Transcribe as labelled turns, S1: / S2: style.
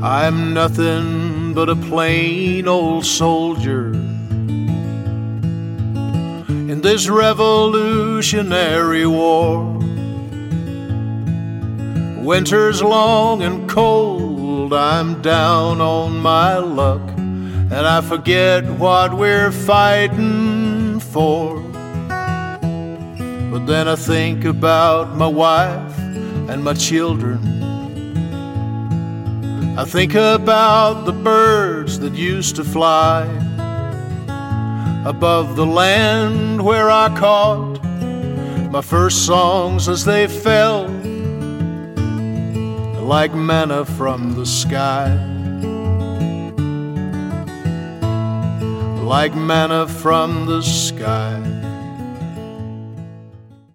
S1: I'm nothing but a plain old soldier in this revolutionary war. Winter's long and cold, I'm down on my luck, and I forget what we're fighting for. But then I think about my wife and my children. I think about the birds that used to fly above the land where I caught my first songs as they fell like manna from the sky, like manna from the sky.